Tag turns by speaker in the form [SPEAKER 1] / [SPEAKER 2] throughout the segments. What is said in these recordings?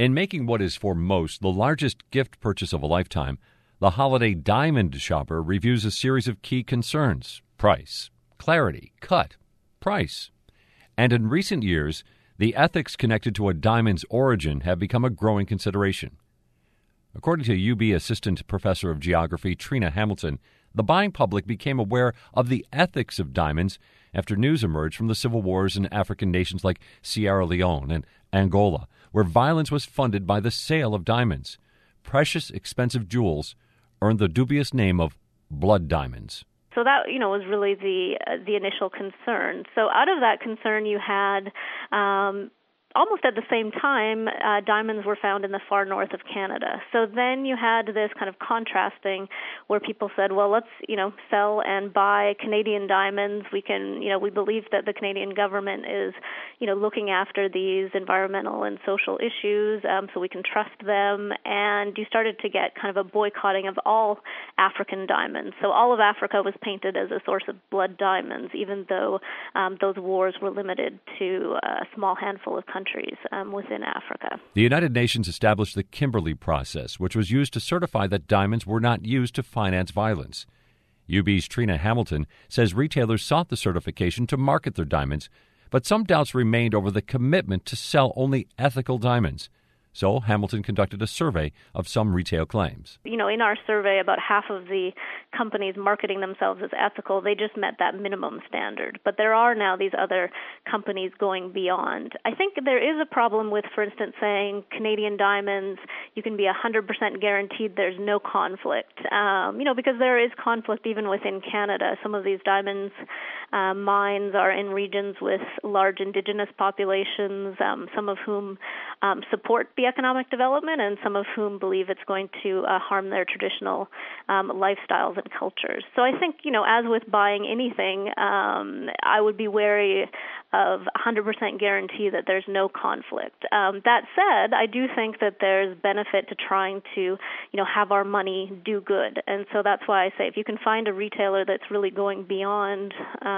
[SPEAKER 1] In making what is for most the largest gift purchase of a lifetime, the holiday diamond shopper reviews a series of key concerns: price, clarity, cut, price. And in recent years, the ethics connected to a diamond's origin have become a growing consideration. According to UB Assistant Professor of Geography Trina Hamilton, the buying public became aware of the ethics of diamonds after news emerged from the civil wars in African nations like Sierra Leone and Angola, where violence was funded by the sale of diamonds. Precious, expensive jewels earned the dubious name of blood diamonds.
[SPEAKER 2] So that, was really the initial concern. So out of that concern, you had almost at the same time, diamonds were found in the far north of Canada. So then you had this kind of contrasting where people said, well, let's, sell and buy Canadian diamonds. We can, we believe that the Canadian government is, looking after these environmental and social issues, so we can trust them. And you started to get kind of a boycotting of all African diamonds. So all of Africa was painted as a source of blood diamonds, even though those wars were limited to a small handful of countries within Africa.
[SPEAKER 1] The United Nations established the Kimberley process, which was used to certify that diamonds were not used to finance violence. UB's Trina Hamilton says retailers sought the certification to market their diamonds, but some doubts remained over the commitment to sell only ethical diamonds. So Hamilton conducted a survey of some retail claims.
[SPEAKER 2] In our survey, about half of the companies marketing themselves as ethical, they just met that minimum standard. But there are now these other companies going beyond. I think there is a problem with, for instance, saying Canadian diamonds, you can be 100% guaranteed there's no conflict. Because there is conflict even within Canada. Some of these diamonds mines are in regions with large Indigenous populations, some of whom support the economic development and some of whom believe it's going to harm their traditional lifestyles and cultures. So I think, as with buying anything, I would be wary of 100% guarantee that there's no conflict. That said, I do think that there's benefit to trying to, have our money do good. And so that's why I say if you can find a retailer that's really going beyond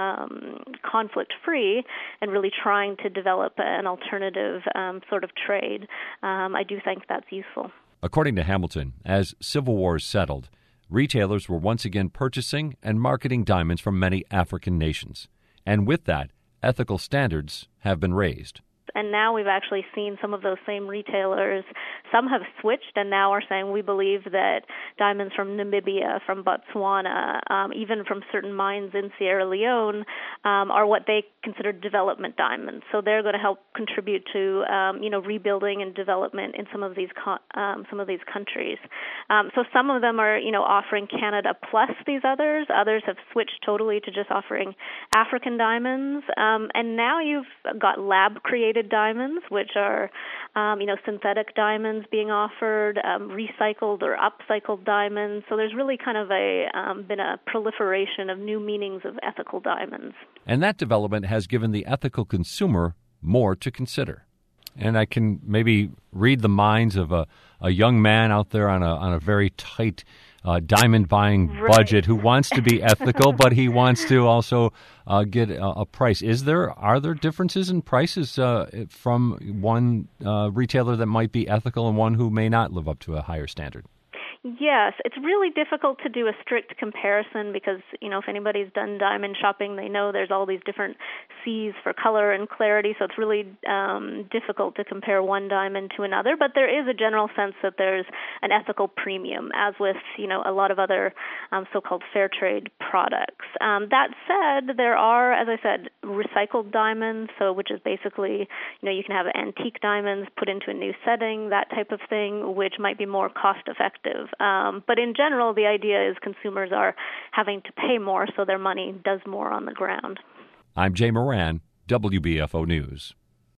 [SPEAKER 2] conflict-free and really trying to develop an alternative sort of trade, I do think that's useful.
[SPEAKER 1] According to Hamilton, as civil wars settled, retailers were once again purchasing and marketing diamonds from many African nations. And with that, ethical standards have been raised.
[SPEAKER 2] And now we've actually seen some of those same retailers. Some have switched and now are saying we believe that diamonds from Namibia, from Botswana, even from certain mines in Sierra Leone, are what they consider development diamonds. So they're going to help contribute to rebuilding and development in some of these countries. So some of them are offering Canada plus these others. Others have switched totally to just offering African diamonds. And now you've got lab created diamonds, which are, synthetic diamonds being offered, recycled or upcycled diamonds. So there's really kind of been a proliferation of new meanings of ethical diamonds.
[SPEAKER 1] And that development has given the ethical consumer more to consider. And I can maybe read the minds of a young man out there on a very tight diamond buying budget who wants to be ethical, but he wants to also get a price. Are there differences in prices from one retailer that might be ethical and one who may not live up to a higher standard?
[SPEAKER 2] Yes, it's really difficult to do a strict comparison because, if anybody's done diamond shopping, they know there's all these different C's for color and clarity, so it's really difficult to compare one diamond to another. But there is a general sense that there's an ethical premium, as with, a lot of other so-called fair trade products. That said, there are, as I said, recycled diamonds, which is basically, you can have antique diamonds put into a new setting, that type of thing, which might be more cost-effective. But in general, the idea is consumers are having to pay more so their money does more on the ground.
[SPEAKER 1] I'm Jay Moran, WBFO News.